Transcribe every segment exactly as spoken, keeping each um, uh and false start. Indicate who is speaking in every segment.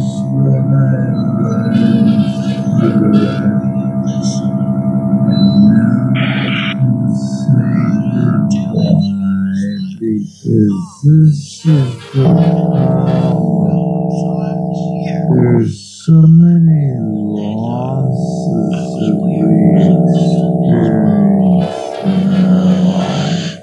Speaker 1: There's so many losses that we experience in our life,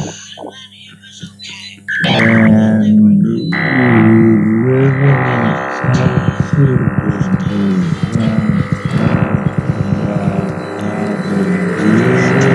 Speaker 1: and we live in a toxic environment about how to deal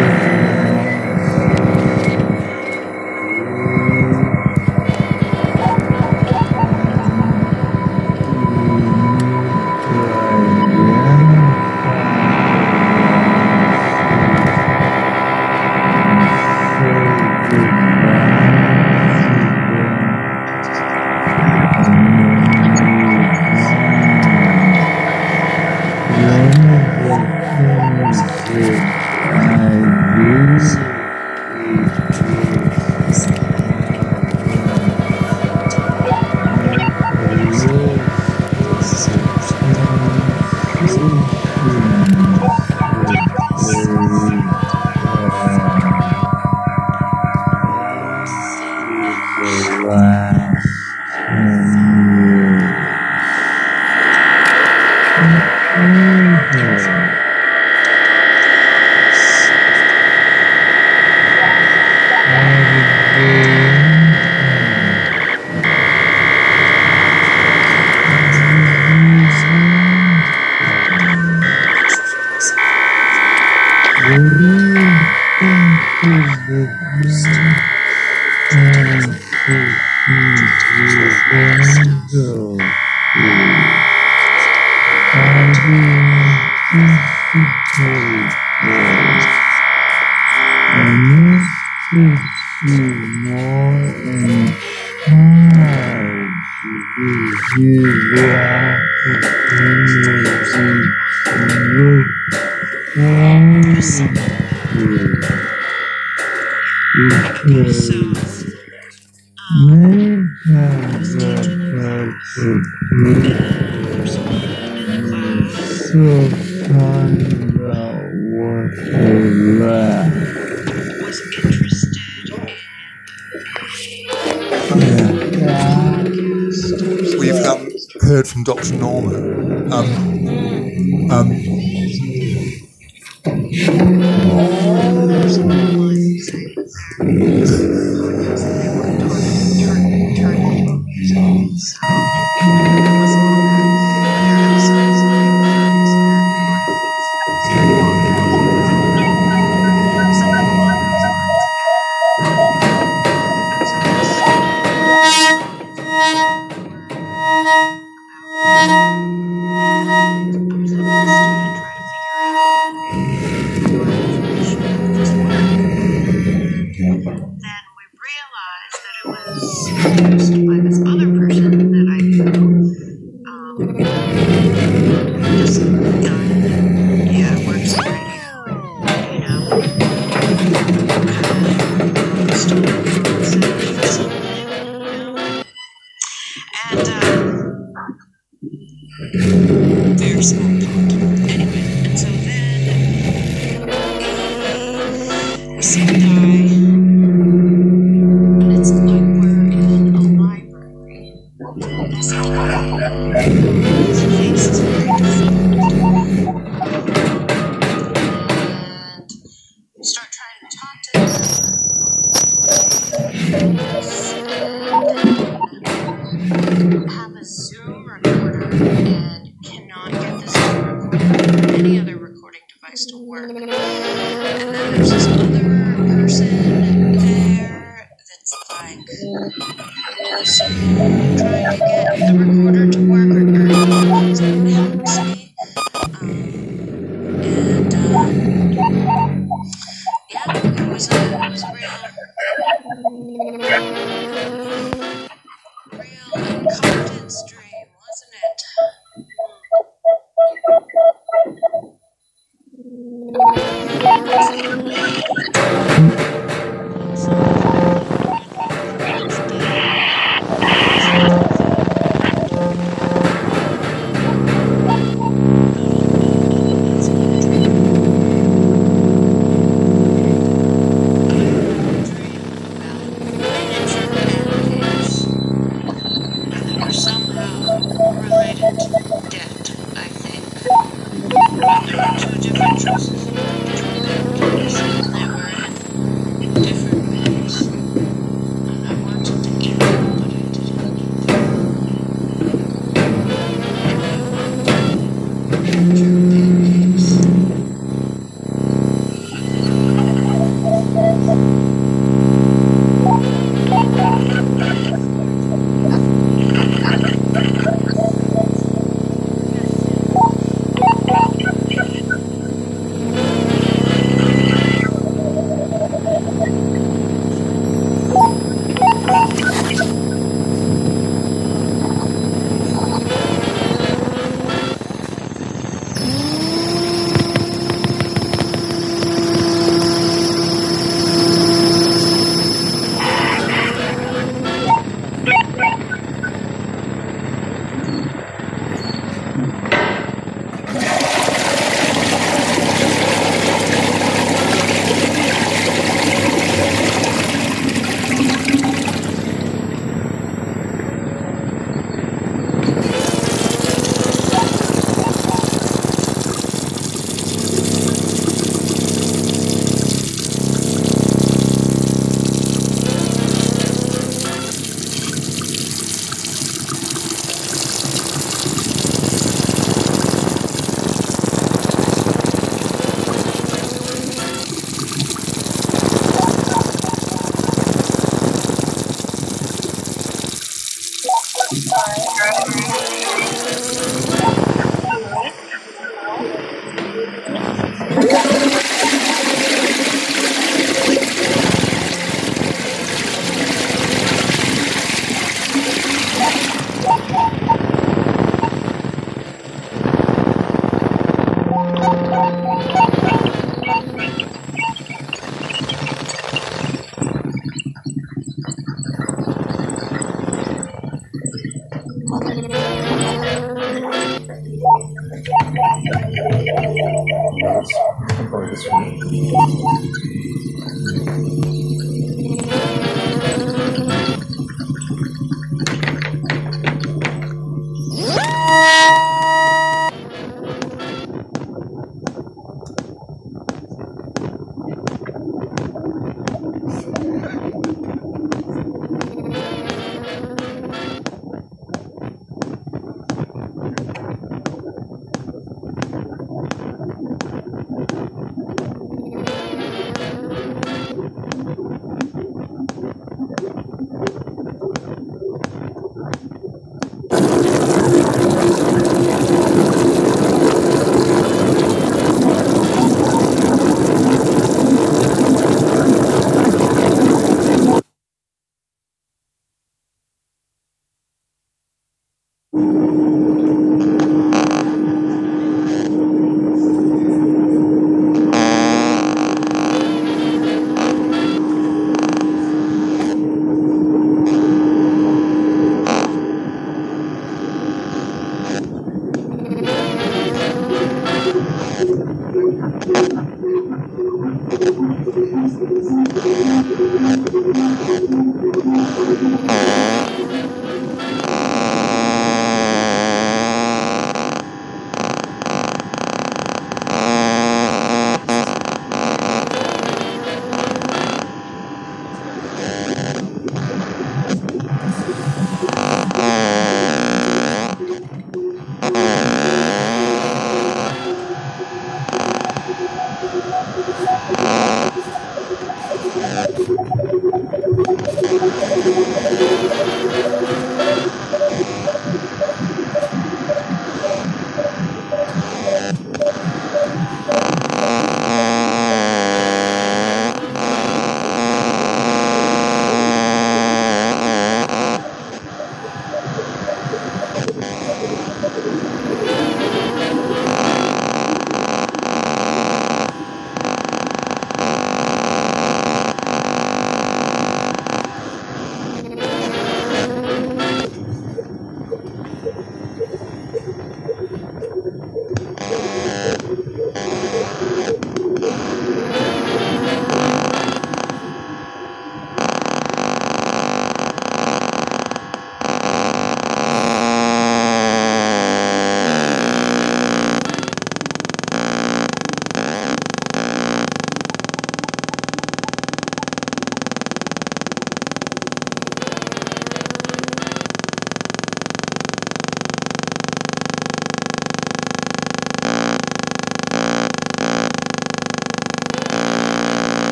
Speaker 2: from Doctor Norman. Um, um,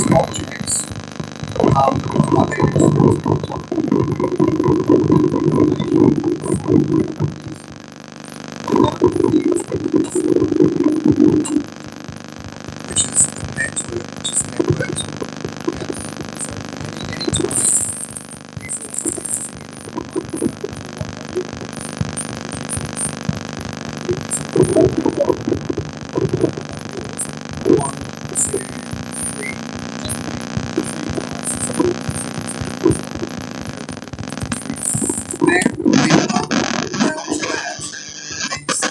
Speaker 3: objects. Um, I think which is the network, which is networked. So any, any time these all one, two, three, then we are now to that is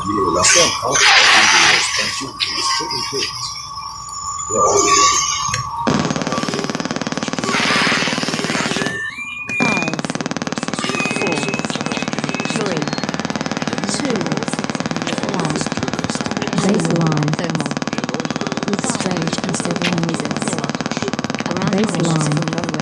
Speaker 4: La seule part de l'expansion qui est très très
Speaker 5: Baseline. With strange and several noises. Baseline.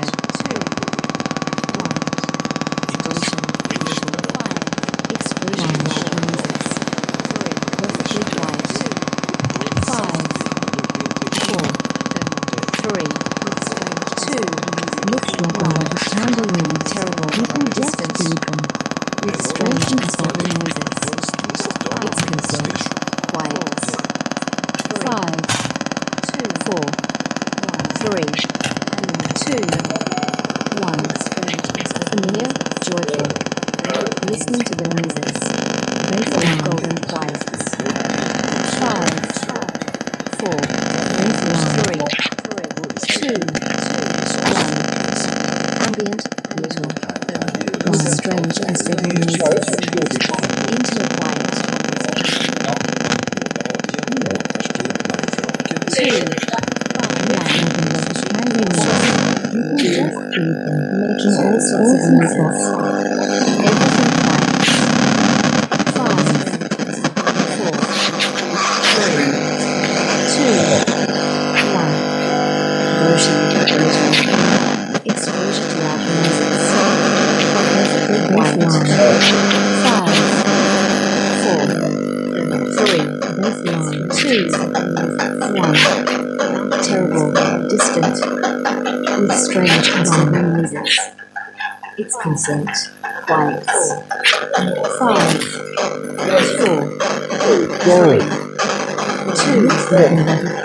Speaker 5: Its consent, quiet. Five, four, three, two, one.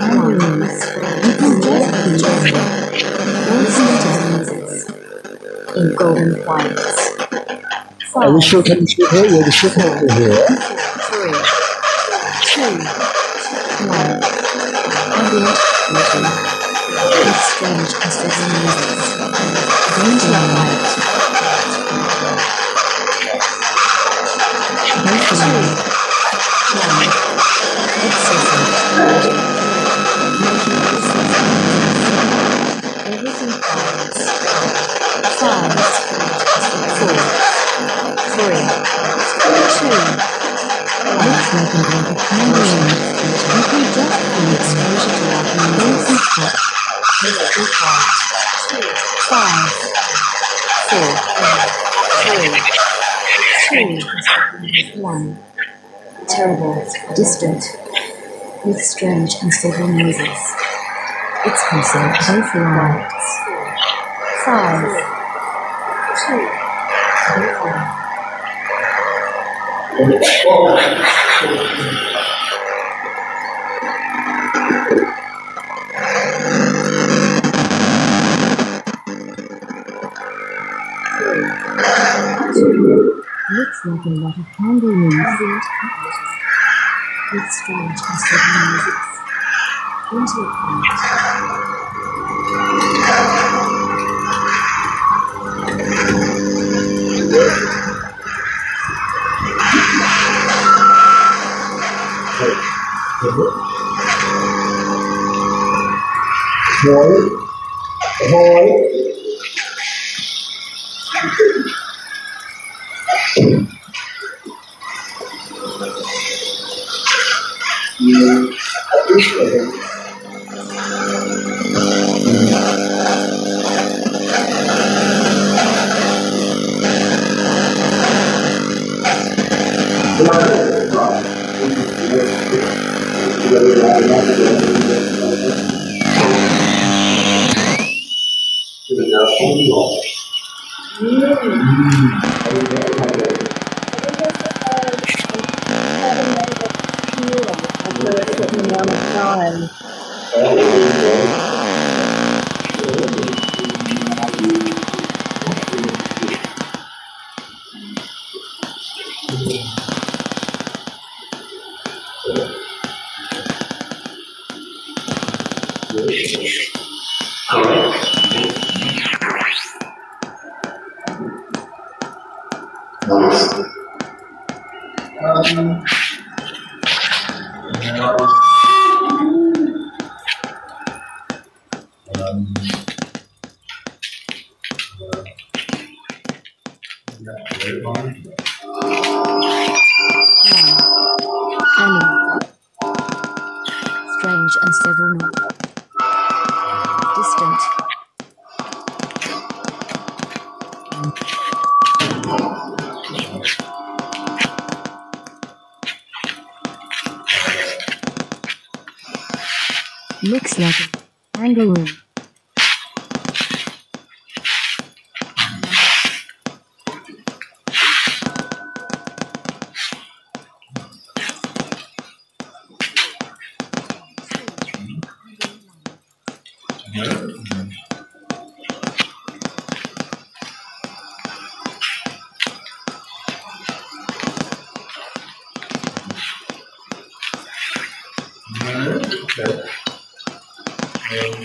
Speaker 5: In golden quiets. Five,
Speaker 1: Are we still coming through here? Yeah, the ship over here.
Speaker 5: three, two, one. Ambient glitter. With strange and steady music. Danger light. Baseline. One. Excessive. Making everything quiets. Five, four, three, two, one. You can just be exposure to our amazing cut. Mystical quiet. Five, four, three, two, one. Terrible, distant, with strange and several noises. Its consent, both lights. Five, two, one. Looks like a lot of candle rings with strange and several music. Into a
Speaker 1: Hoi. Hoi.
Speaker 5: Looks like a kangaroo.
Speaker 1: Okay. Um,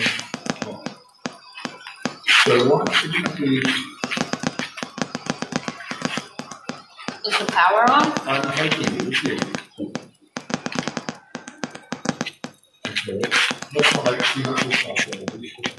Speaker 1: so what should you do?
Speaker 6: Is the power on?
Speaker 1: I'm taking it with you. Okay. Let's not make too much of that.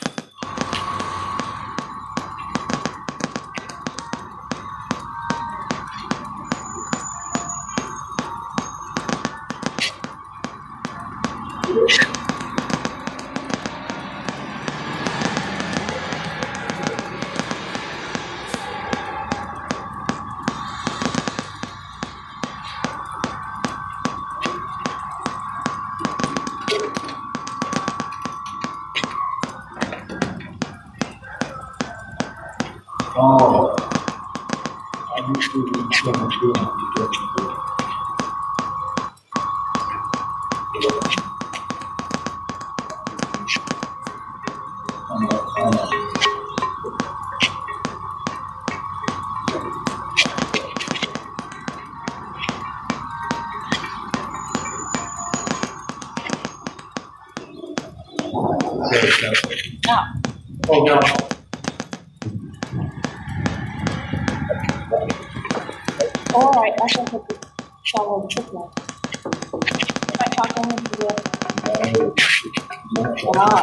Speaker 1: Oh, I'm not sure what's going to do on
Speaker 6: No.
Speaker 1: Oh, no.
Speaker 6: Alright, I shall put the shovel triplet. If I talk to him, he will. Wow.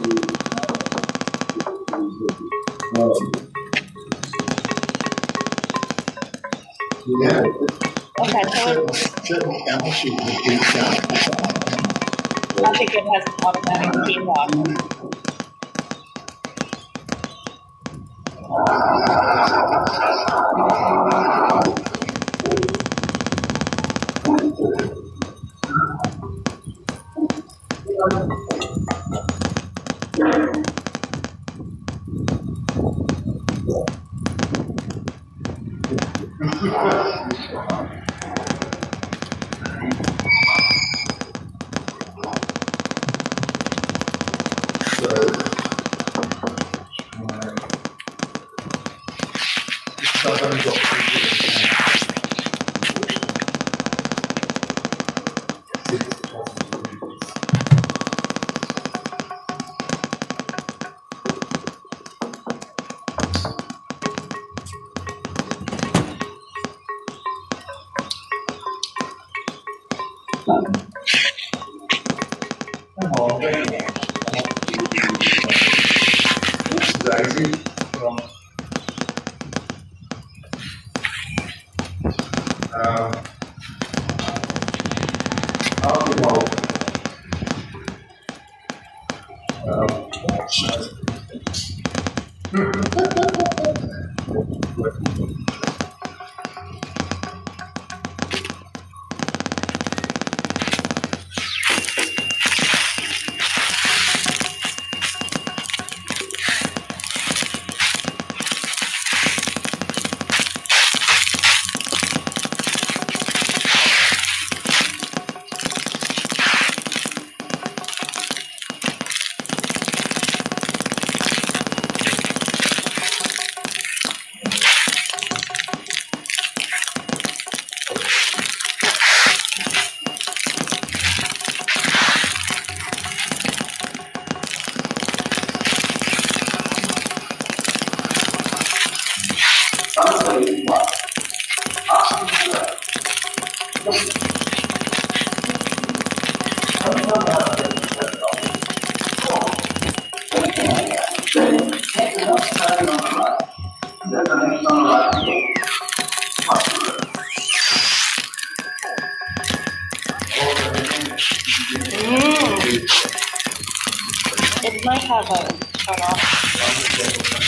Speaker 1: Yeah.
Speaker 6: Okay, so
Speaker 1: Certain counts you can do that.
Speaker 6: I think it has an automatic key lock. It might have a shut off.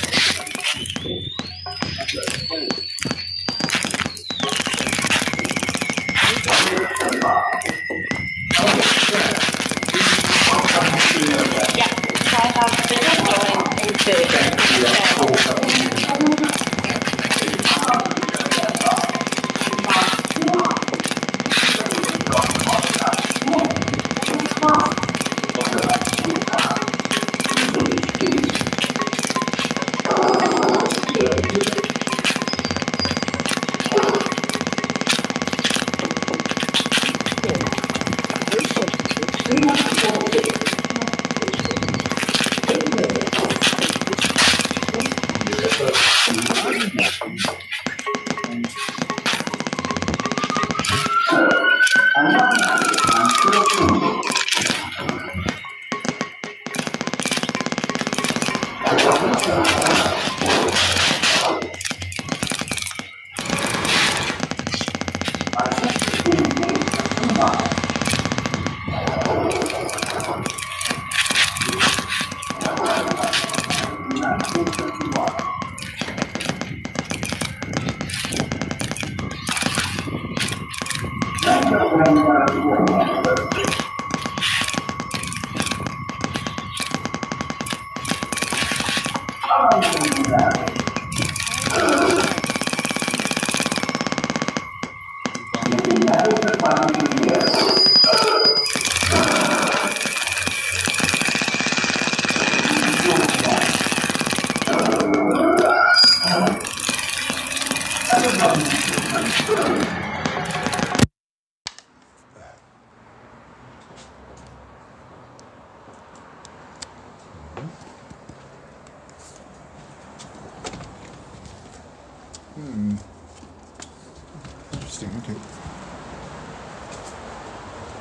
Speaker 2: Interesting, okay.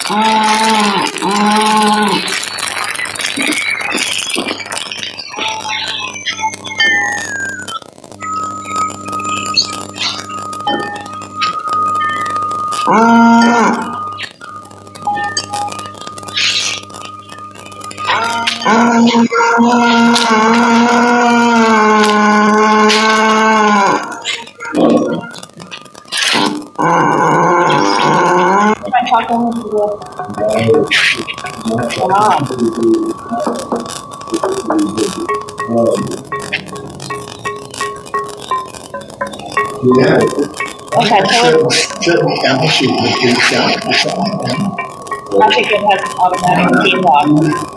Speaker 6: My chocolate is good. Wow.
Speaker 1: Yeah.
Speaker 6: Okay, so it's
Speaker 1: Certain counties would do that.
Speaker 6: I think it has automatic key lock.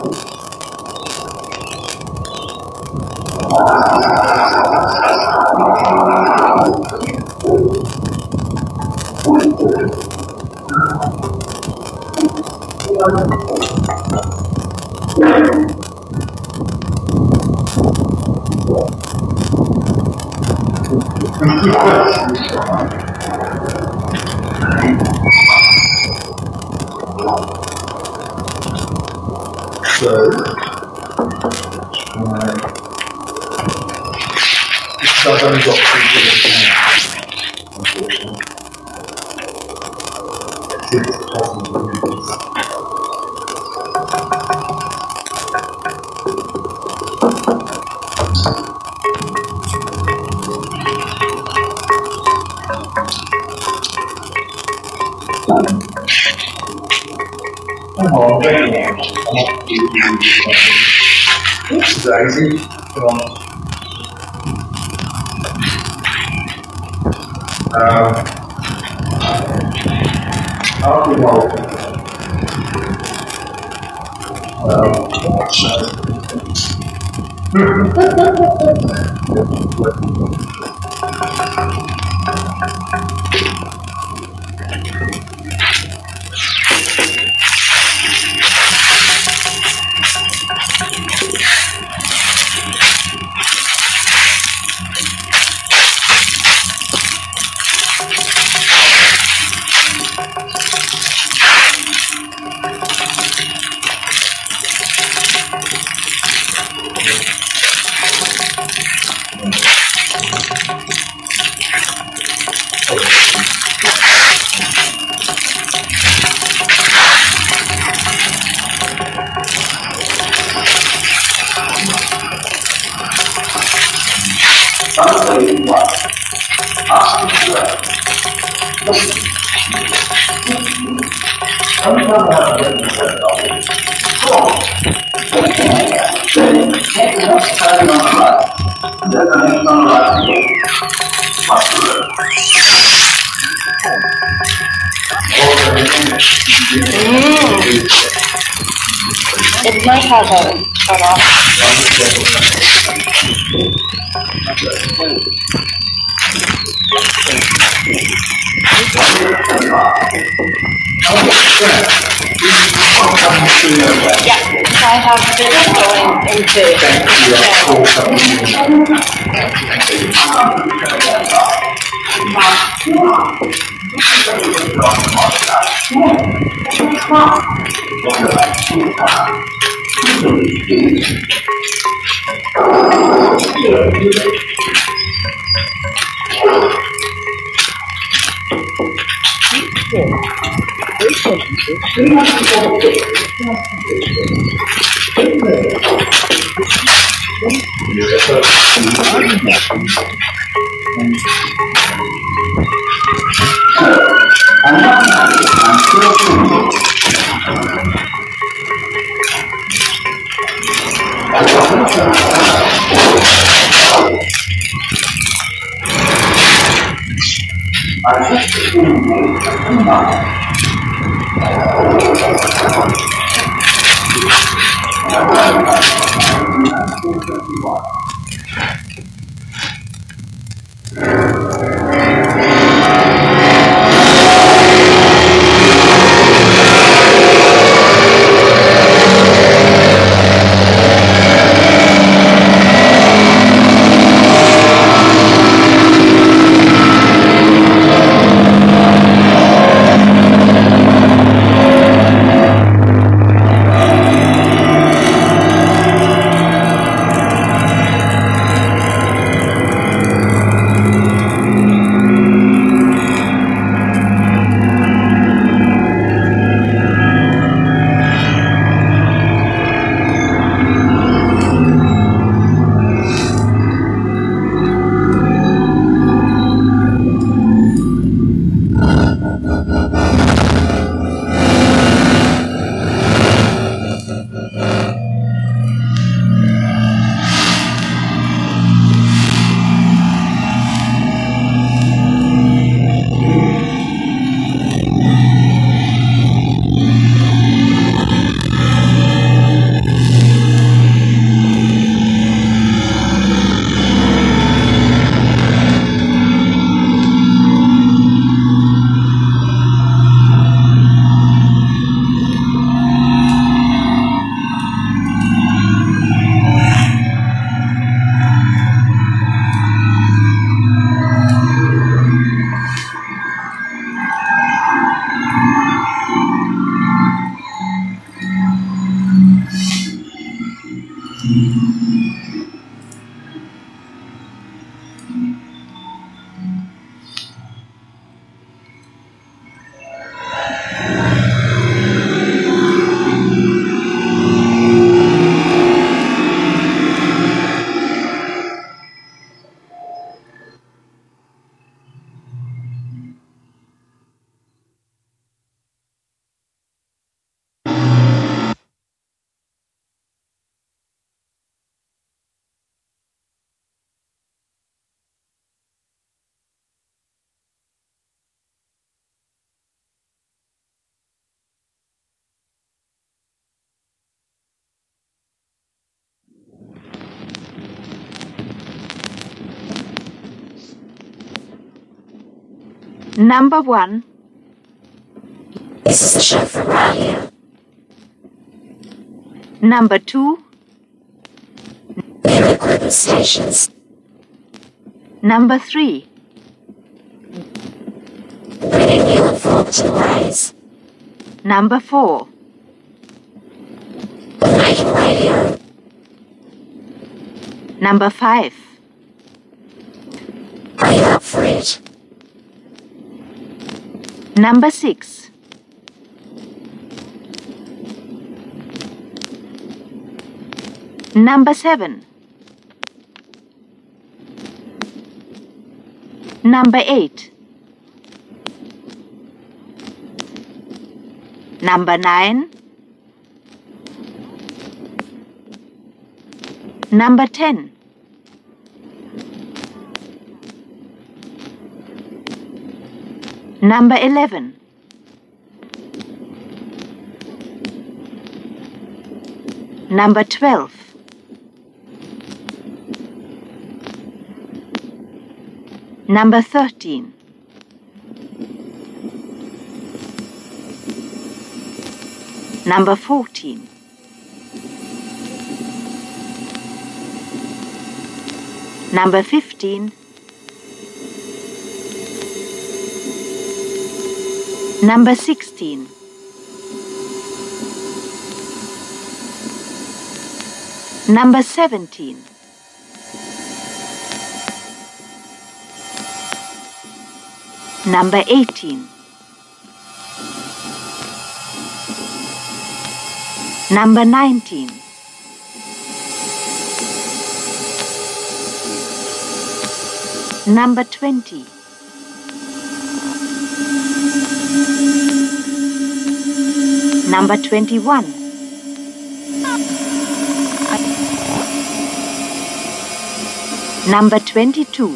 Speaker 1: So, so I've only got three minutes now, unfortunately. Let's see if it's possible to do this. Oh, very nice. Oops, Daisy. Come on. Um, I'll be well. Well,
Speaker 6: It's nice how the shut off. Yeah, so I have this going
Speaker 7: Number one.
Speaker 5: This is the show from right here.
Speaker 7: Number two.
Speaker 5: Very equipment stations.
Speaker 7: Number three.
Speaker 5: Bringing new informative ways.
Speaker 7: Number four.
Speaker 5: Making radio.
Speaker 7: Number five.
Speaker 5: Are you up for it?
Speaker 7: Number six. Number seven. Number eight. Number nine. Number ten. Number eleven. Number twelve. Number thirteen. Number fourteen. Number fifteen. Number sixteen. Number seventeen. Number eighteen. Number nineteen. Number twenty. Number twenty-one. Number twenty-two.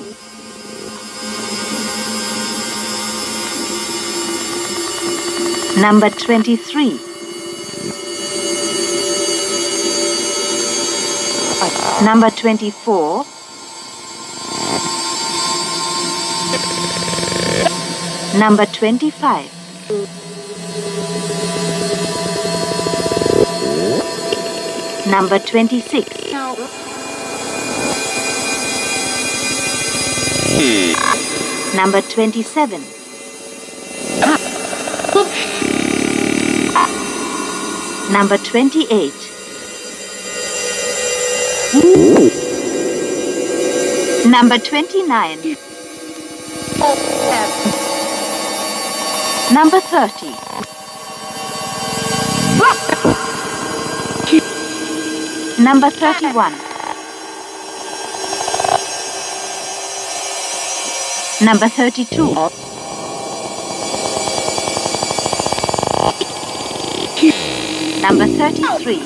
Speaker 7: Number twenty-three. Number twenty-four. Number twenty-five. Number twenty-six. Number twenty-seven. Number twenty-eight. Number twenty-nine. Number thirty. Number thirty-one. Number thirty-two. Number thirty-three.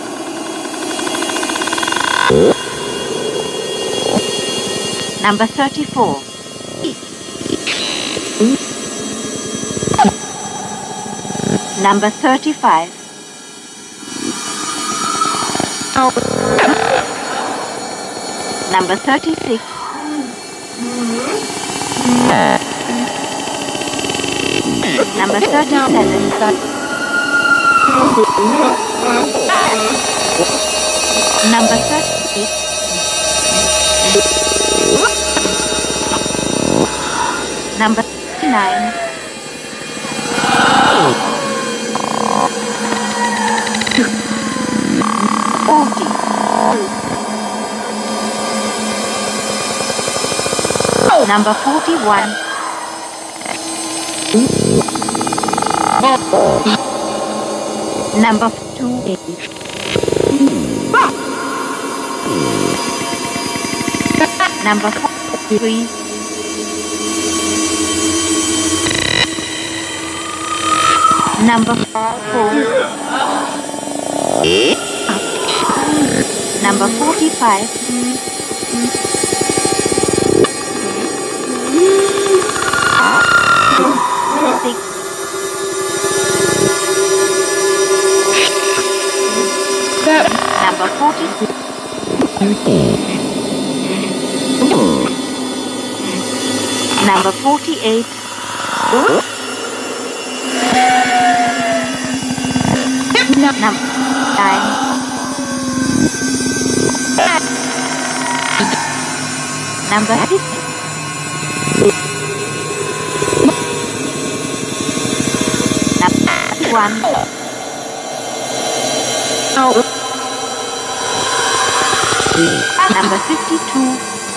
Speaker 7: Number thirty-four. Number thirty-five. Number thirty-six. Number thirty-seven. Number thirty-eight. Number thirty-nine. Forty. Number forty-one. Number two. Number forty-three. Number four. Number forty-five. Six. Number forty-six. Number forty-eight. Number nine. Number fifty. Number one. Number fifty-two.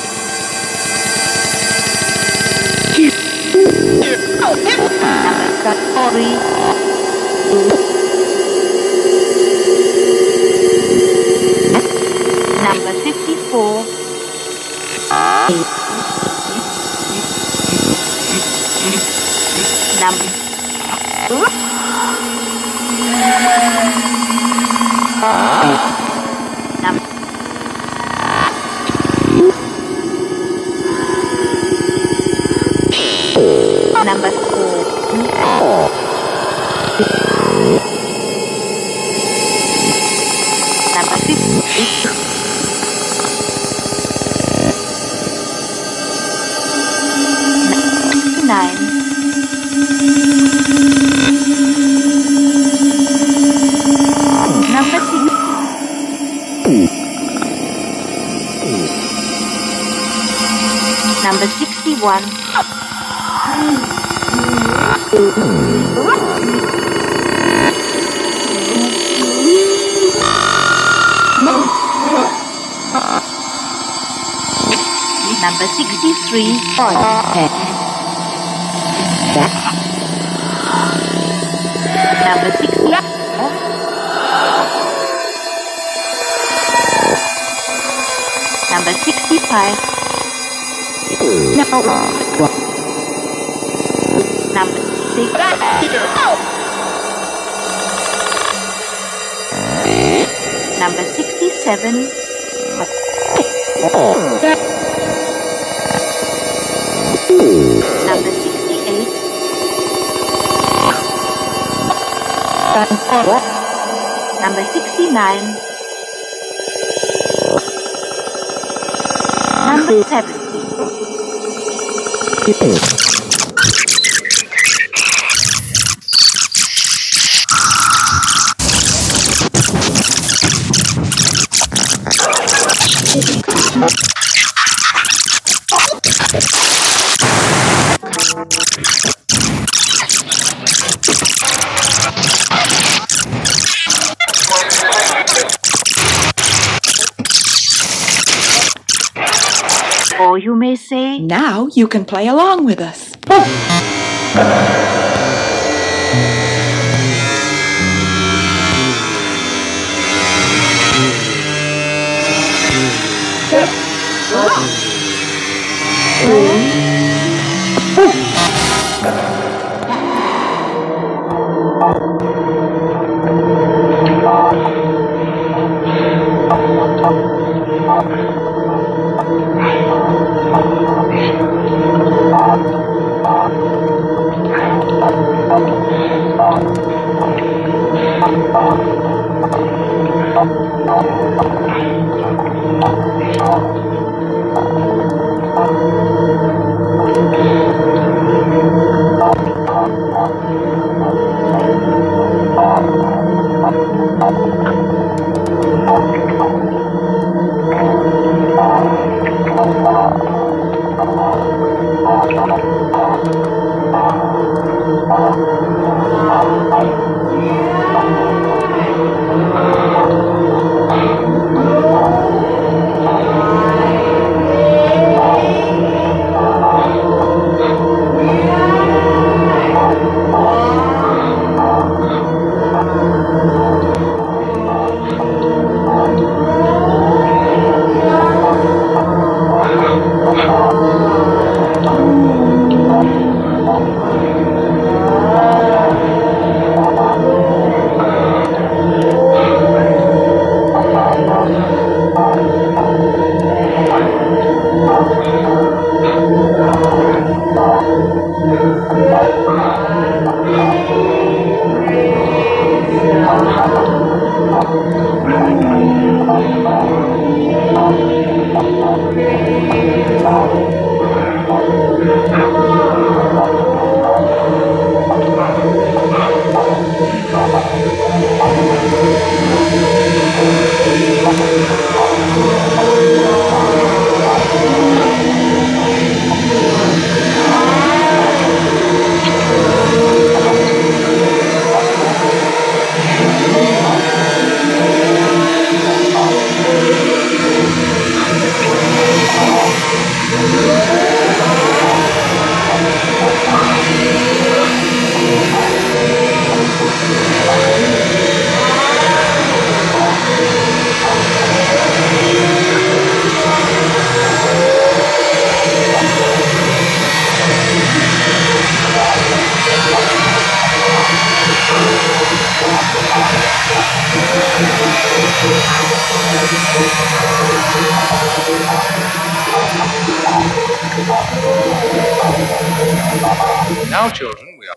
Speaker 7: Number thirty-three. Number fifty-four. Number Number four. Number fifty. Nine. Number six. Number sixty-one. Number sixty-three. Number sixty. Number sixty-five. Number six. Number sixty-seven. Number sixty-eight. Number sixty-nine. Number seventy. Or you may say,
Speaker 8: Now you can play along with us.
Speaker 9: Now, children, we are.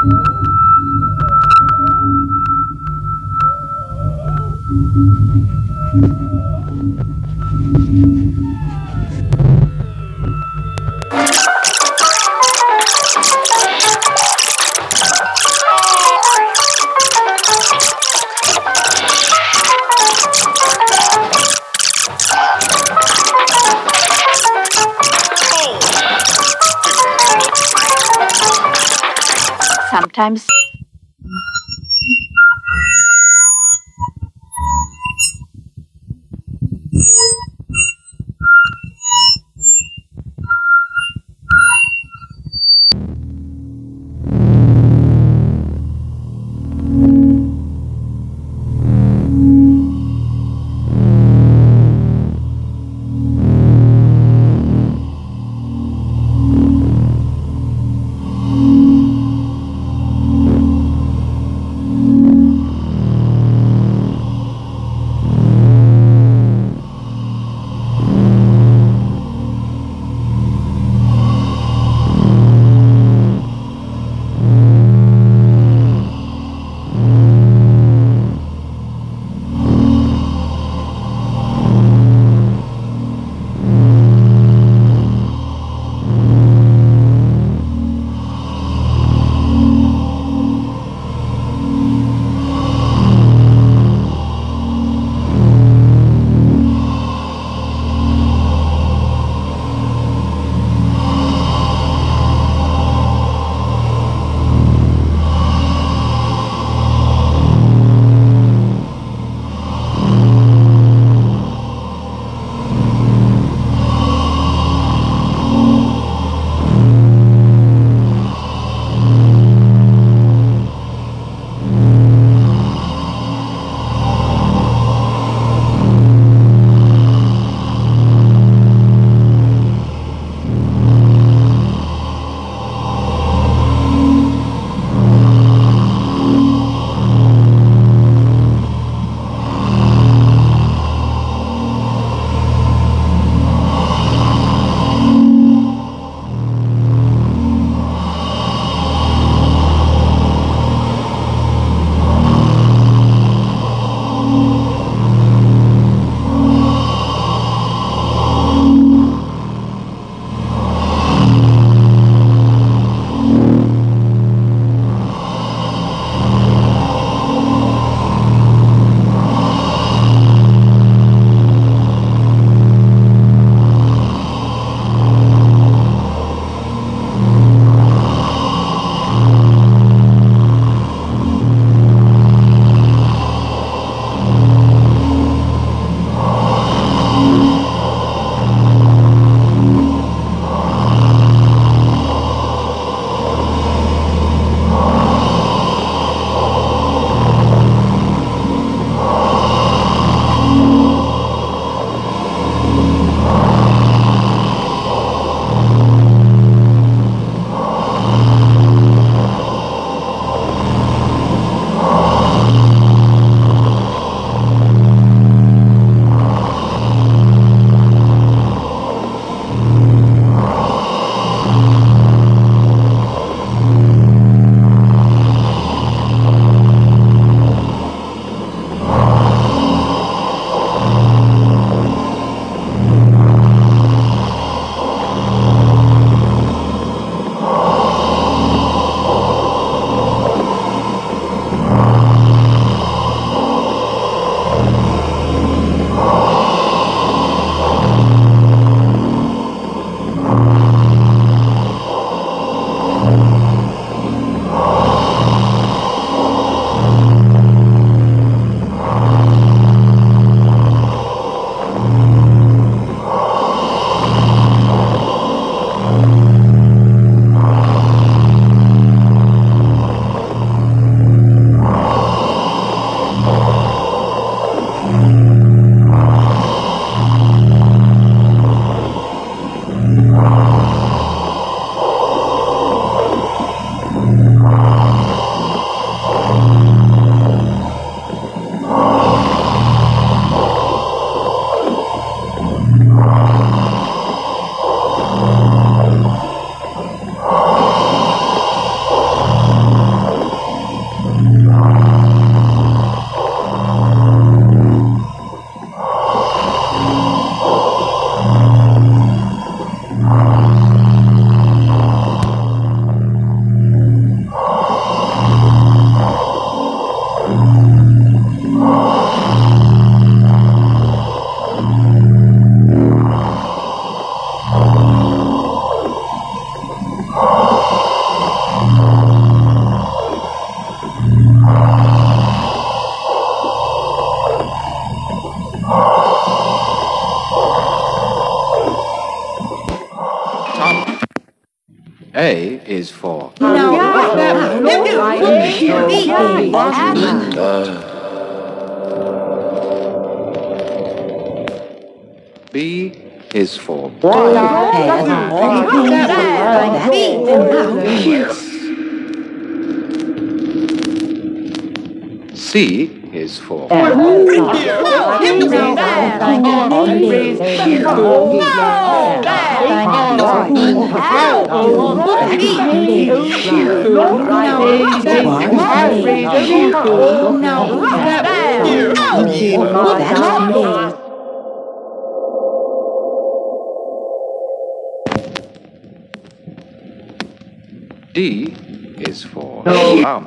Speaker 7: Sometimes
Speaker 9: A is for B is for C is for D is for um.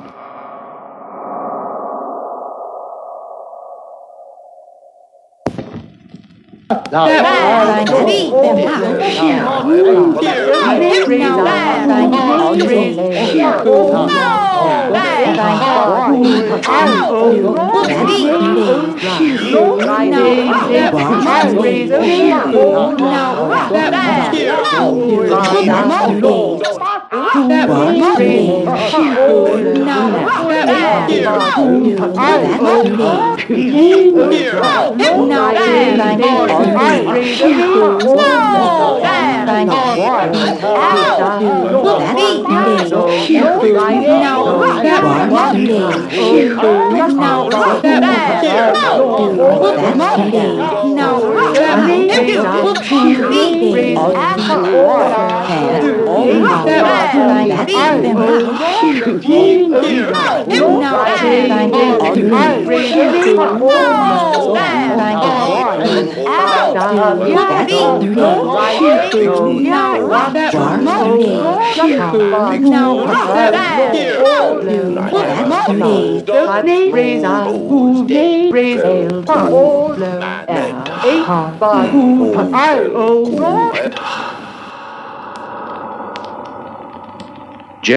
Speaker 9: J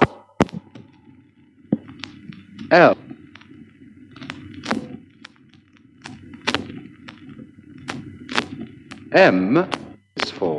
Speaker 9: L M is for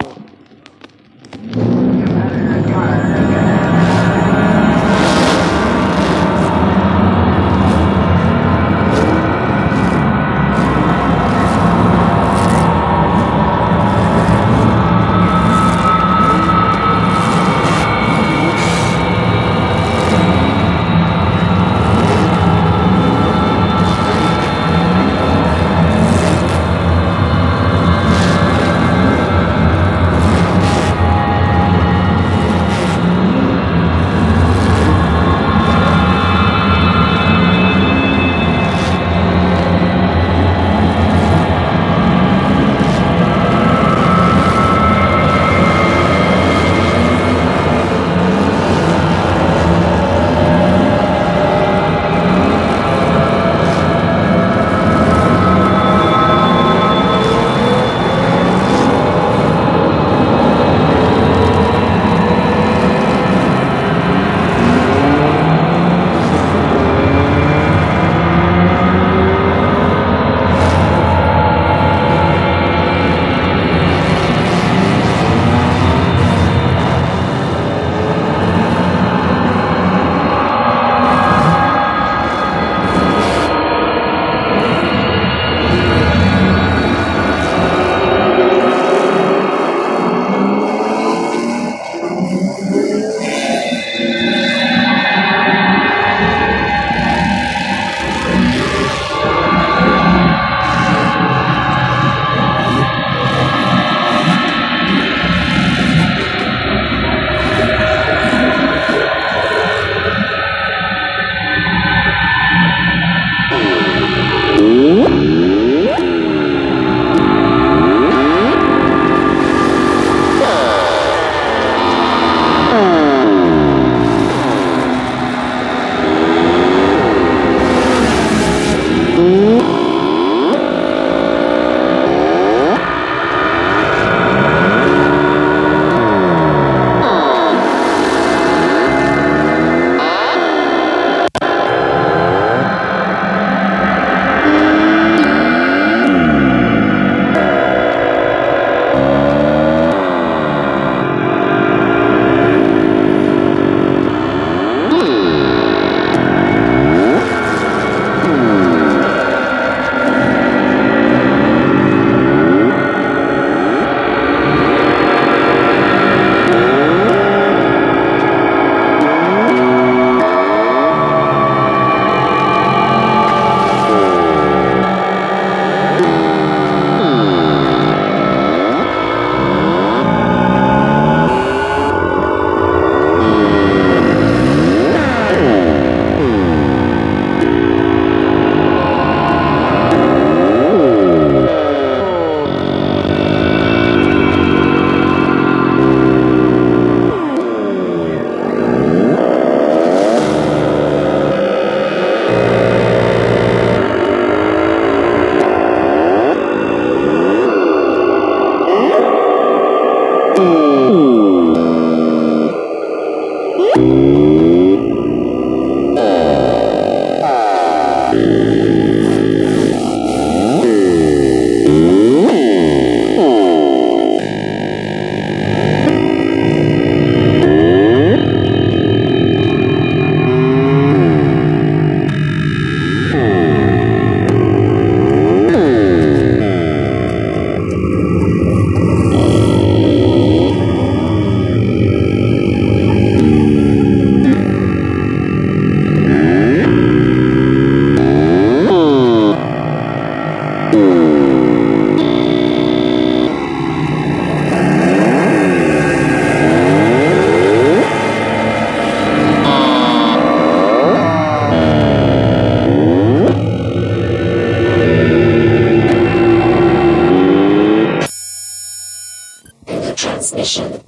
Speaker 5: Transmission.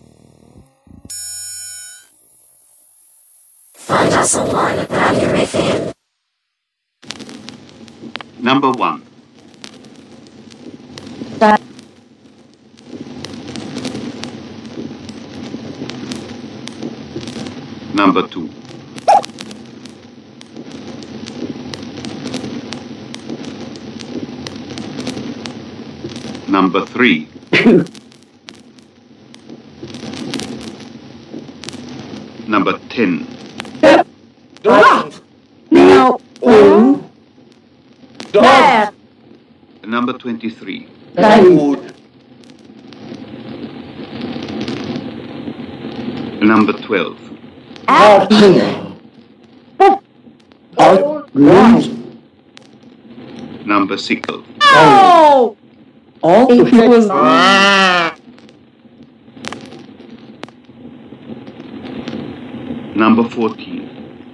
Speaker 5: Find us online at Panda F M.
Speaker 9: Number one.
Speaker 8: That
Speaker 9: Number two. Number three. Number ten.
Speaker 8: no. There.
Speaker 9: Number twenty-three. Number twelve.
Speaker 8: Out.
Speaker 9: Number six.
Speaker 8: Oh. It was
Speaker 9: Number fourteen.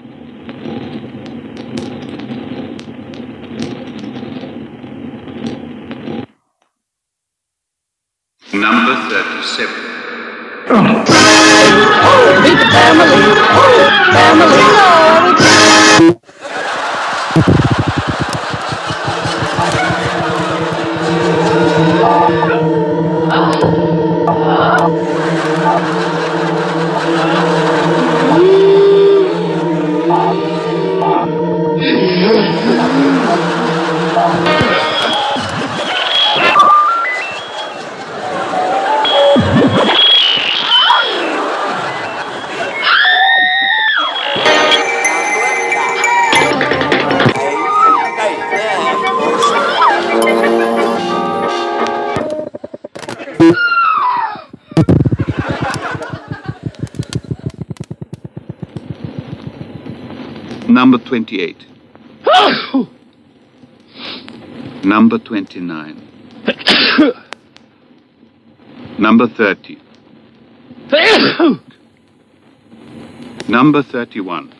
Speaker 9: Number thirty-seven.
Speaker 8: Meet the family. Oh, family. Hello.
Speaker 9: Number twenty-eight. Number twenty-nine. Number thirty. Number thirty-one.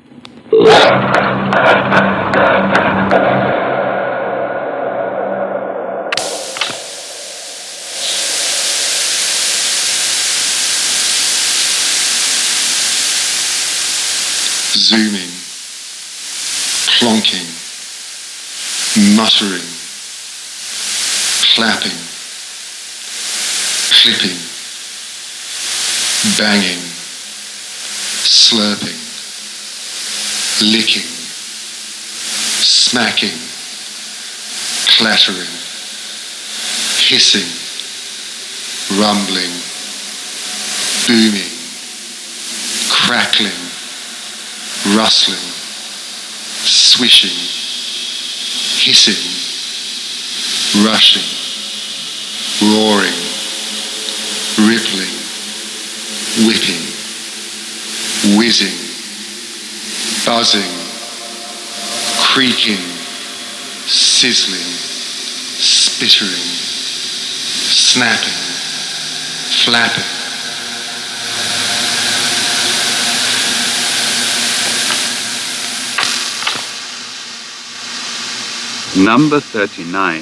Speaker 1: Zooming, plonking, muttering, clapping, clipping, banging, slurping, licking, smacking, clattering, hissing, rumbling, booming, crackling, rustling, swishing, hissing, rushing, roaring, rippling, whipping, whizzing, buzzing, creaking, sizzling, spittering, snapping, flapping.
Speaker 9: Number thirty-nine.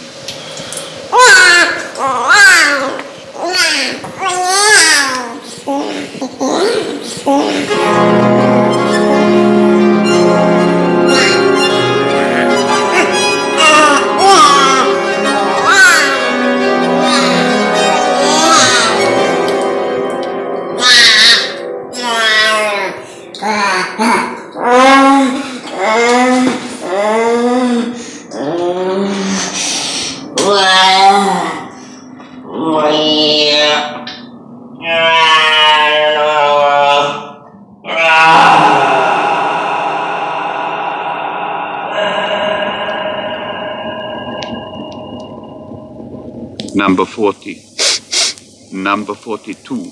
Speaker 9: Number forty. Number forty-two.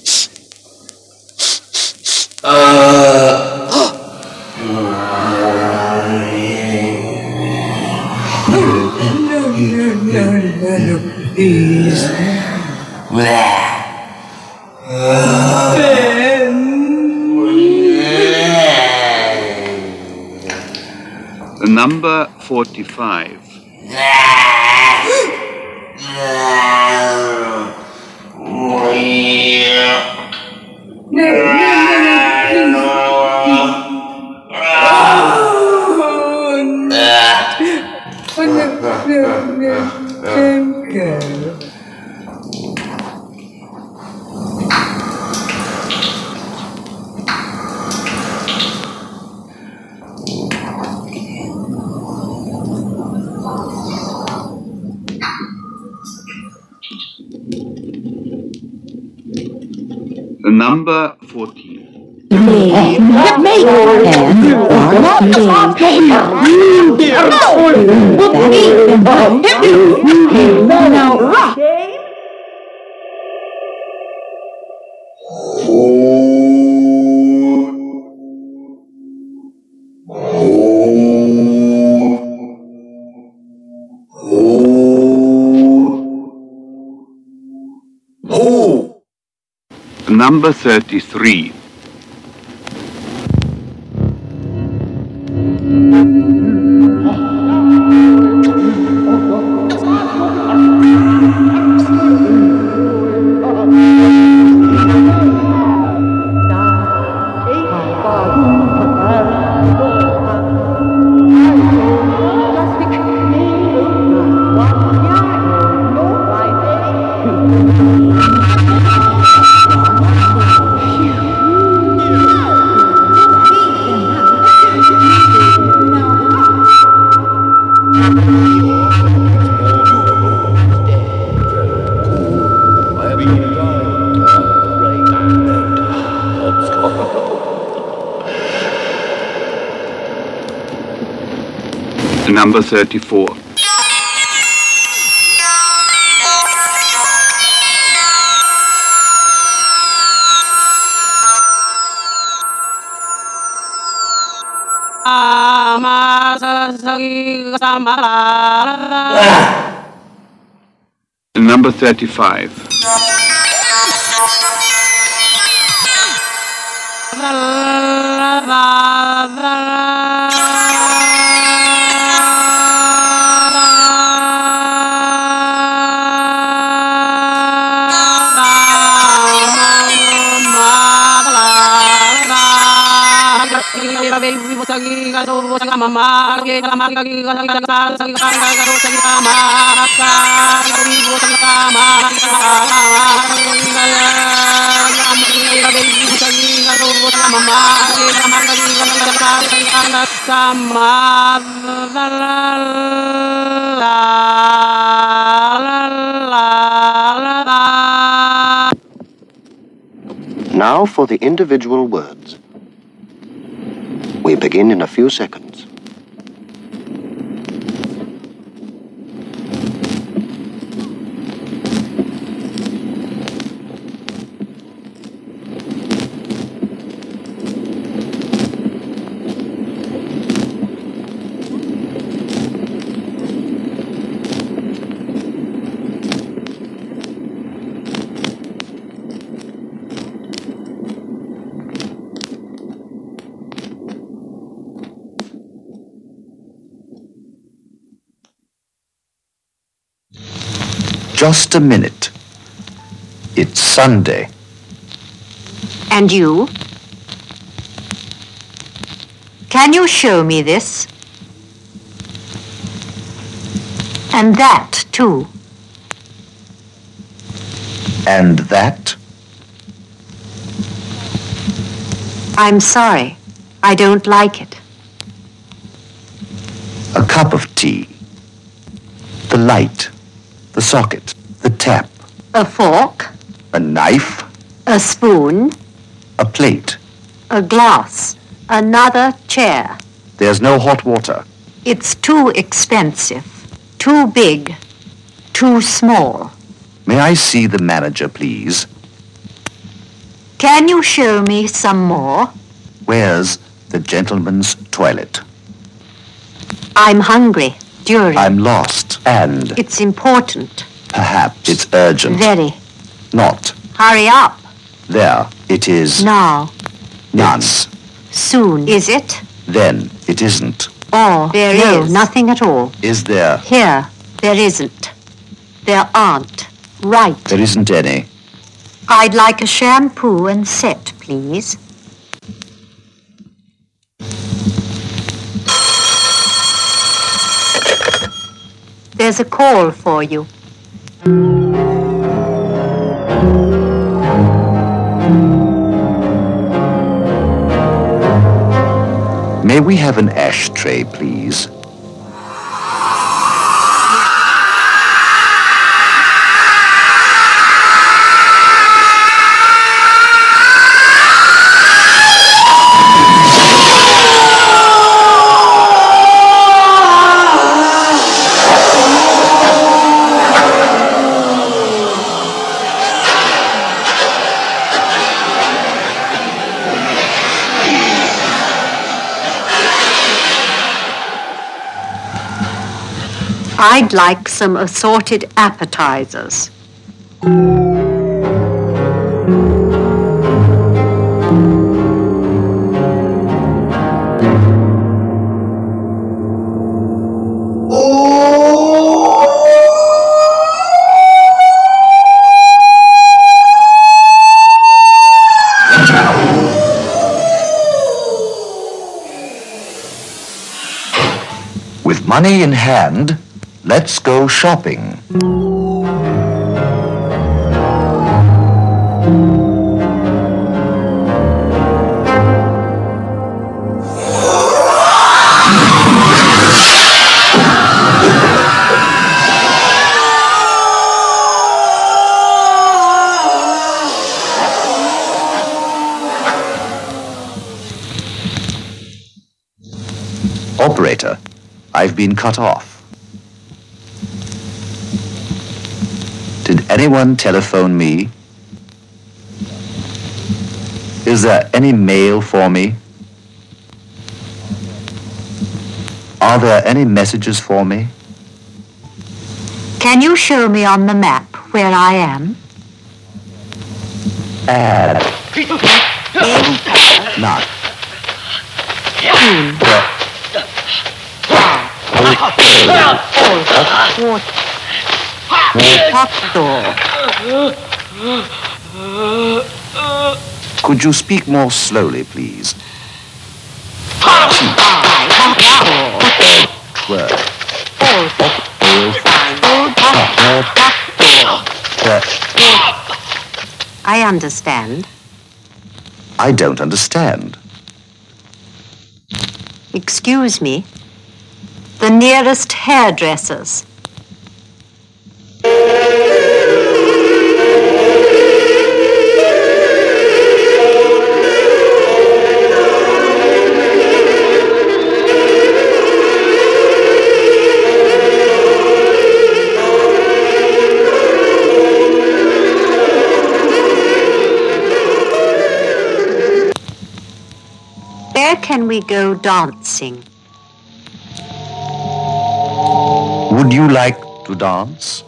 Speaker 9: Number forty-five. Number fourteen.
Speaker 8: Let me no.
Speaker 9: Number thirty-three. Number thirty-four. Number thirty-five.
Speaker 10: Now for the individual words. We begin in a few seconds.
Speaker 11: Just a minute. It's Sunday.
Speaker 12: And you? Can you show me this? And that, too.
Speaker 11: And that?
Speaker 12: I'm sorry. I don't like it.
Speaker 11: A cup of tea. The light. The socket. The tap.
Speaker 12: A fork,
Speaker 11: A knife.
Speaker 12: a spoon,
Speaker 11: A plate.
Speaker 12: a glass, another chair.
Speaker 11: There's no hot water.
Speaker 12: It's too expensive, too big, too small.
Speaker 11: May I see the manager, please?
Speaker 12: Can you show me some more?
Speaker 11: Where's the gentleman's toilet?
Speaker 12: I'm hungry. During.
Speaker 11: I'm lost. And
Speaker 12: It's important.
Speaker 11: perhaps it's urgent.
Speaker 12: Very.
Speaker 11: Not.
Speaker 12: Hurry up.
Speaker 11: There. It is.
Speaker 12: Now.
Speaker 11: None.
Speaker 12: Soon. Is it?
Speaker 11: Then it isn't.
Speaker 12: Or there
Speaker 6: No,
Speaker 12: is. Nothing at all.
Speaker 11: Is there?
Speaker 12: Here. There isn't. There aren't. Right.
Speaker 11: There isn't any.
Speaker 12: I'd like a shampoo and set, please. There's a call for you.
Speaker 11: May we have an ashtray, please?
Speaker 12: I'd like some assorted appetizers.
Speaker 11: With money in hand, let's go shopping. Operator, I've been cut off. Did anyone telephone me? Is there any mail for me? Are there any messages for me?
Speaker 12: Can you show me on the map where I am?
Speaker 11: Add. Not.
Speaker 12: Soon.
Speaker 11: Could you speak more slowly, please? Word.
Speaker 12: I understand.
Speaker 11: I don't understand.
Speaker 12: Excuse me. The nearest hairdressers. Where can we go dancing?
Speaker 11: Would you like to dance?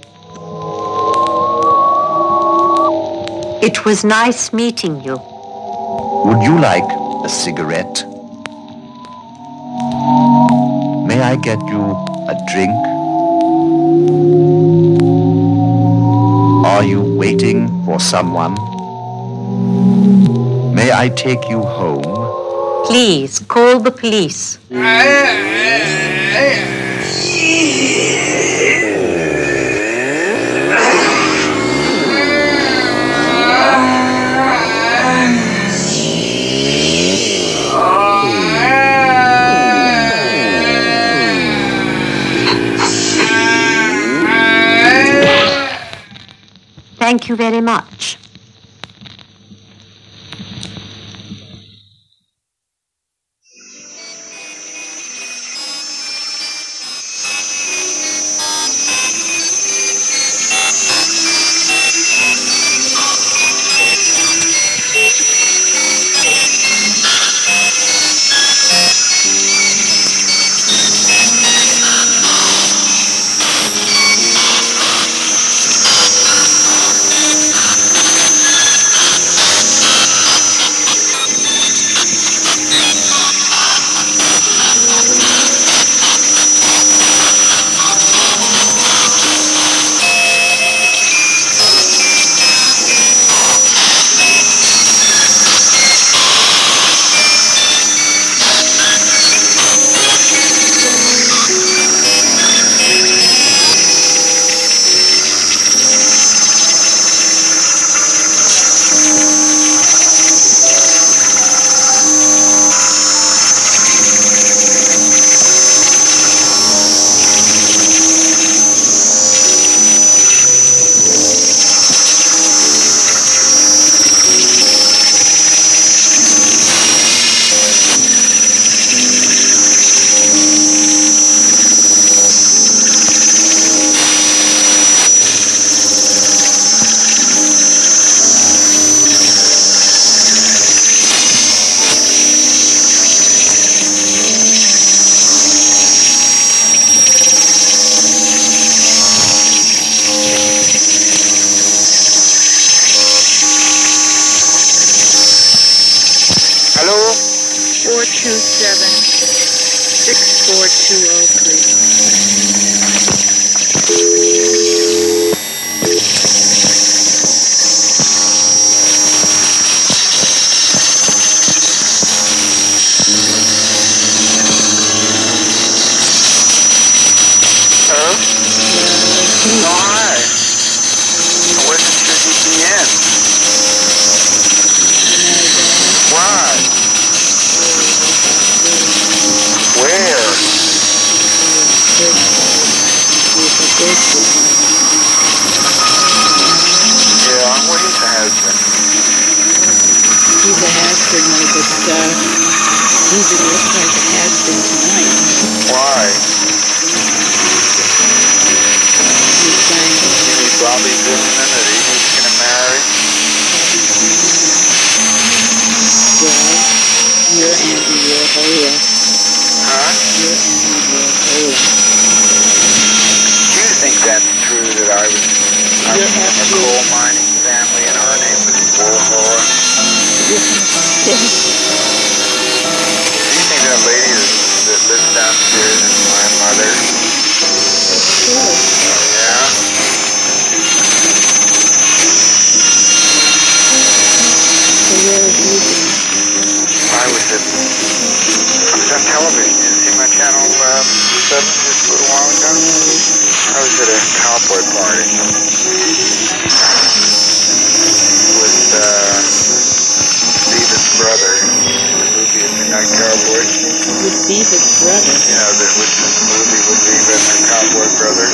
Speaker 12: It was nice meeting you.
Speaker 11: Would you like a cigarette? May I get you a drink? Are you waiting for someone? May I take you home?
Speaker 12: Please call the police. Thank you very much.
Speaker 13: four two seven, six four two oh three.
Speaker 14: Hello? Oh, hi. What should you be in? Why? Where? Yeah, well, he's a husband.
Speaker 13: He's a has-been, but uh, he didn't look like a has-been tonight.
Speaker 14: Why?
Speaker 13: He's saying...
Speaker 14: You mean Bobby Zimmerman that he was going to marry?
Speaker 13: Well, you're Andy Warhol.
Speaker 14: Huh?
Speaker 13: You're Andy Warhol.
Speaker 14: Do you think that's true that I was I was from a coal mining family and our name was Warhol? Do you think that lady that, that lives downstairs is my mother?
Speaker 13: Sure.
Speaker 14: Yeah?
Speaker 13: So where have you been?
Speaker 14: I was at, I was on television. Did you see my channel uh, seven just a little while ago? I was at a cowboy party with uh, Steven's brother. The movie is Midnight Cowboy.
Speaker 13: With Steven's brother?
Speaker 14: You know, that was the movie with Steven and the cowboy brother.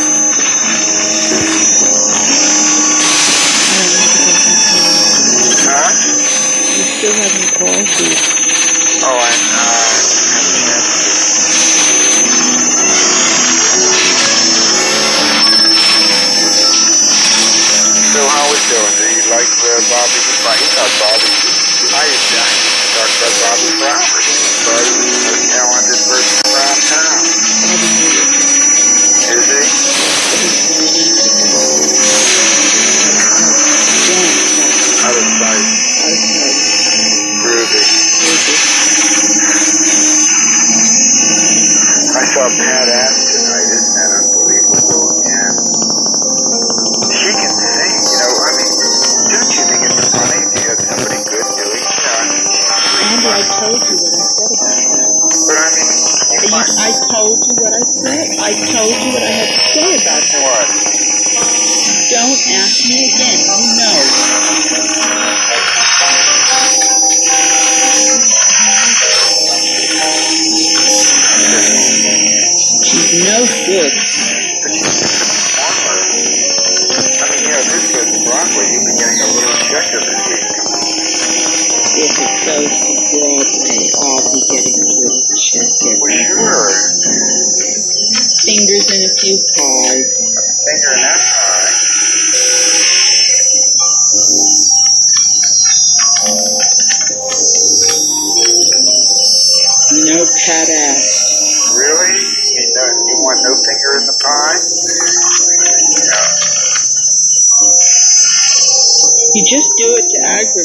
Speaker 14: Huh?
Speaker 13: You still haven't called me.
Speaker 14: Oh, I uh, haven't had to. So how was doing? Did you like uh, Bobby the Fry? He thought Bobby, I used to, I used to talk about Bobby Flowers. Bobby was the most talented person around town. Is he? Out of sight. Groovy. I saw Pat Ash tonight. Isn't that unbelievable? Yeah. She can sing, you know. I mean, don't you think it's funny if you have somebody good doing, you know?
Speaker 13: Andy, I told you what I said about her.
Speaker 14: But I mean, you
Speaker 13: I, I told you what I said. I told you what I had to say about her.
Speaker 14: What?
Speaker 13: Don't ask me again. You know. She's no good.
Speaker 14: But she's a performer. I mean, you know, this is right.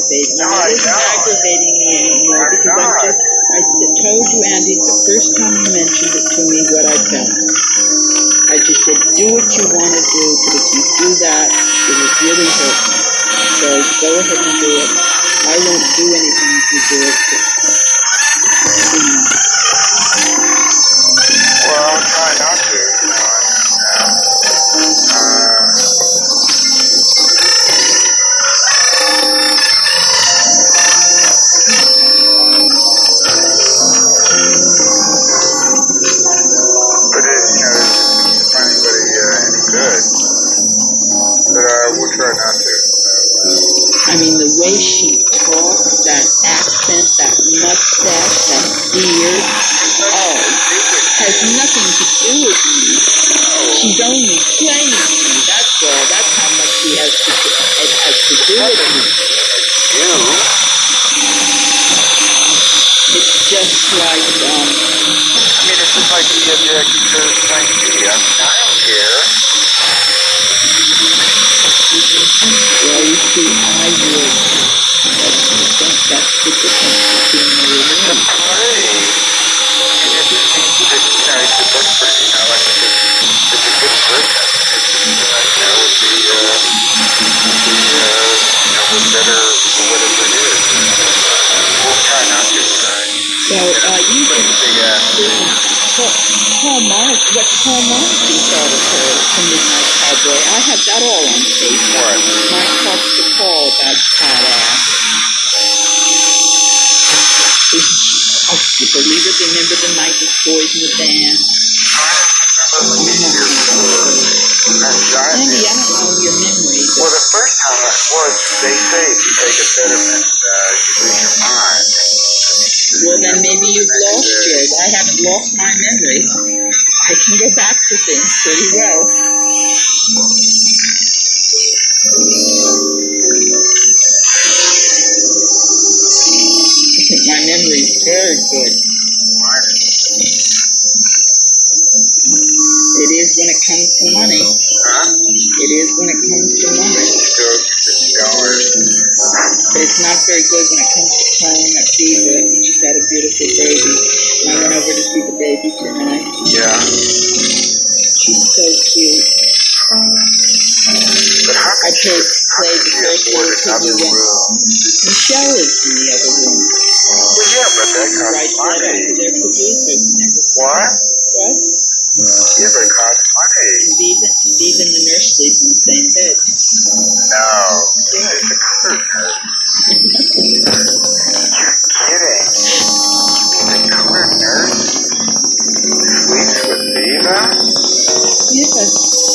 Speaker 13: aggravating.
Speaker 14: No,
Speaker 13: And
Speaker 14: I
Speaker 13: it isn't
Speaker 14: don't.
Speaker 13: aggravating me anymore
Speaker 14: I'm
Speaker 13: because
Speaker 14: not.
Speaker 13: I'm just, I t- told you, Andy, the first time you mentioned it to me, what I felt. I just said, do what you want to do, but if you do that, it would really hurt me. So go ahead and do it. I won't do anything if you do it. But, you know.
Speaker 14: Well, I'll try not to, you know. Uh, but it, you know, it doesn't find anybody uh, any good. But uh, we'll try not to. So, uh,
Speaker 13: I mean, the way she talks, that accent, that mustache, that beard, oh, has nothing to do with me. She's only playing me, that's all. That's how much she has to do, it has to do with me.
Speaker 14: you,
Speaker 13: It's just like, um,
Speaker 14: I mean, it's just like the object says thank you. I mean, I don't care.
Speaker 13: well, you see, I would. That's, I think that's the difference between me and
Speaker 14: It's a
Speaker 13: you.
Speaker 14: play. And it just means that, you know, it's a good person, you know, like it's a, it's a good person. It's just, uh, you know, with the, uh, the, uh, you know, with better, whatever it is. We'll try not to, right?
Speaker 13: So, uh, you
Speaker 14: But
Speaker 13: just,
Speaker 14: the, uh,
Speaker 13: listen, Paul, Paul Mar- what Paul Morrissey thought of her from Midnight Cowboy. I have that all on tape.
Speaker 14: What?
Speaker 13: My talks to Paul about fat ass. Oh, you believe it? Remember the night the boys in the band? Andy, I don't know your memory.
Speaker 14: Well, the first time it was, they say if you take a sediment, uh, you lose your mind.
Speaker 13: Well, then maybe you've lost yours. I haven't lost my memory. I can go back to things pretty well. I think my memory is very good. It is when it comes to money.
Speaker 14: Huh?
Speaker 13: It is when it comes to money. But it's not very good when it comes to calling up Diva. She's got a beautiful baby. I went over to see the baby tonight.
Speaker 14: Yeah.
Speaker 13: She's so cute.
Speaker 14: But how
Speaker 13: I played, played the first little piggy one. Michelle is in the other room.
Speaker 14: Well, yeah, but that costs
Speaker 13: Right there
Speaker 14: money.
Speaker 13: to their producers and everything.
Speaker 14: What?
Speaker 13: What?
Speaker 14: Yeah, but it costs money.
Speaker 13: Steve, Steve and the nurse sleep in the same bed.
Speaker 14: No. It's a curse. You're kidding. The color nurse sleeps with Diva?
Speaker 13: Yes.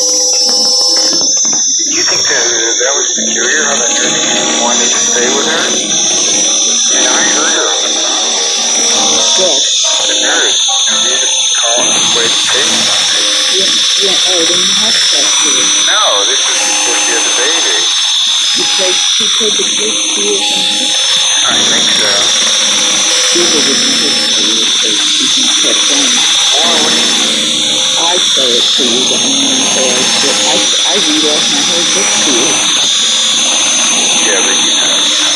Speaker 14: Do you think that that was peculiar how that nurse wanted to stay with her? And I heard her on the phone.
Speaker 13: What?
Speaker 14: The nurse. You know, they just called and played the tape on it.
Speaker 13: Yeah, yeah, oh, then you have sex with her.
Speaker 14: No, this was before she had the baby.
Speaker 13: You played, she played the kids to you or something?
Speaker 14: I think so.
Speaker 13: Diva would never tell you because she's not that funny.
Speaker 14: Well, what do you
Speaker 13: I say it to you, but I'm not there. I, I read off my whole book to you.
Speaker 14: Yeah, but you know.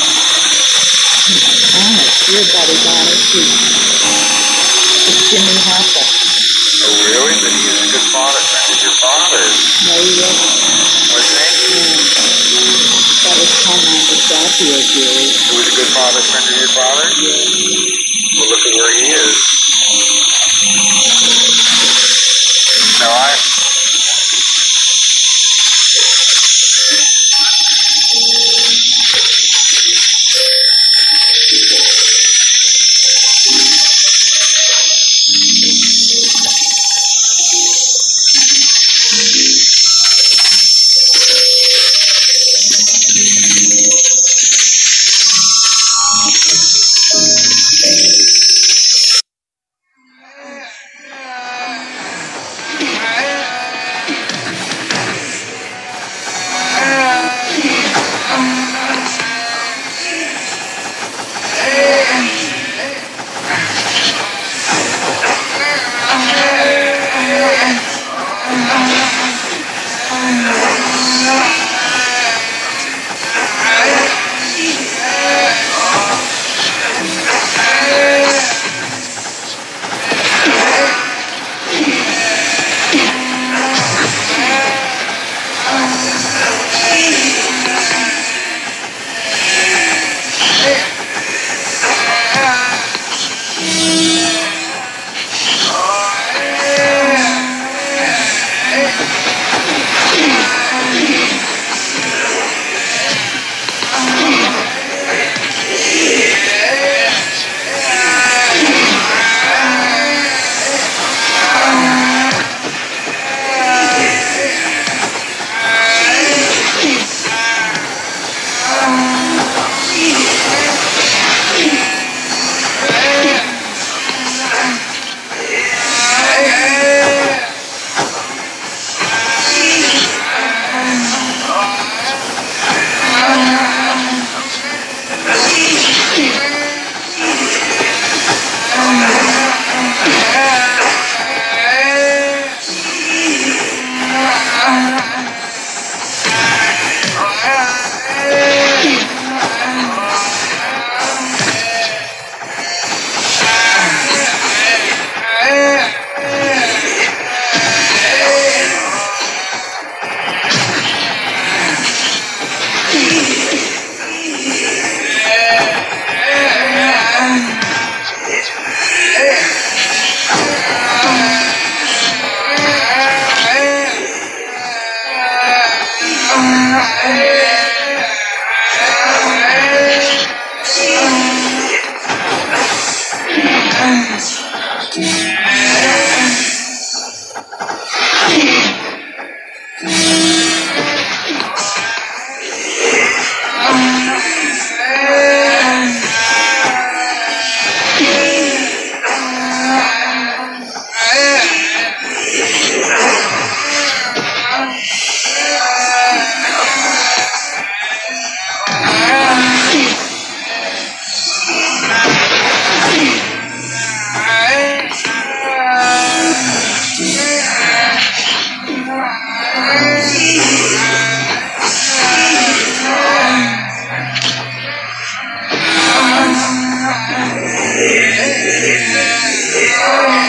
Speaker 13: Honest, you're about as honest as as Jimmy Hoffa.
Speaker 14: Oh, really? But he was a good father. Friend of your father's.
Speaker 13: No, he wasn't.
Speaker 14: Wasn't he?
Speaker 13: Um, that was Tom Anastasio, Julie.
Speaker 14: He was a good father, friend of your father?
Speaker 13: Yeah.
Speaker 14: Well, look at where he is. No, I...
Speaker 6: Sorry.